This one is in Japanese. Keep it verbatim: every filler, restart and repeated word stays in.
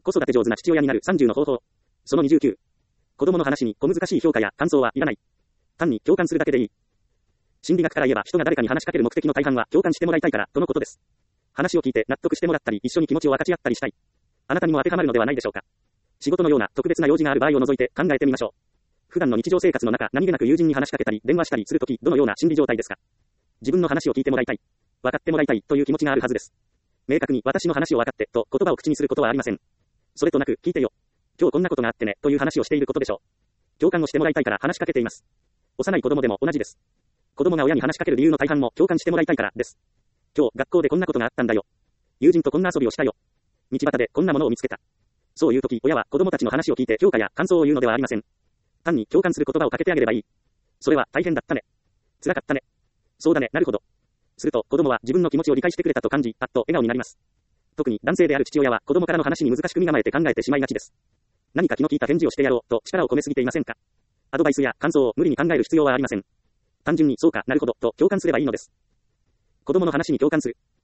子育て上手な父親になるさんじゅうの方法。そのにじゅうきゅう。子供の話に小難しい評価や感想はいらない。単に共感するだけでいい。心理学から言えば人が誰かに話しかける目的の大半は共感してもらいたいからとのことです。話を聞いて納得してもらったり一緒に気持ちを分かち合ったりしたい。あなたにも当てはまるのではないでしょうか。仕事のような特別な用事がある場合を除いて考えてみましょう。普段の日常生活の中、何気なく友人に話しかけたり電話したりするとき、どのような心理状態ですか。自分の話を聞いてもらいたい。分かってもらいたいという気持ちがあるはずです。明確に私の話を分かってと言葉を口にすることはありません。それとなく聞いてよ。今日こんなことがあってねという話をしていることでしょう。共感をしてもらいたいから話しかけています。幼い子供でも同じです。子供が親に話しかける理由の大半も共感してもらいたいからです。今日学校でこんなことがあったんだよ。友人とこんな遊びをしたよ。道端でこんなものを見つけた。そういう時、親は子供たちの話を聞いて評価や感想を言うのではありません。単に共感する言葉をかけてあげればいい。それは大変だったね。辛かったね。そうだね、なるほど。すると子供は自分の気持ちを理解してくれたと感じ、あっと笑顔になります。特に男性である父親は子供からの話に難しく身構えて考えてしまいがちです。何か気の利いた返事をしてやろうと力を込めすぎていませんか。アドバイスや感想を無理に考える必要はありません。単純にそうか、なるほどと共感すればいいのです。子供の話に共感する。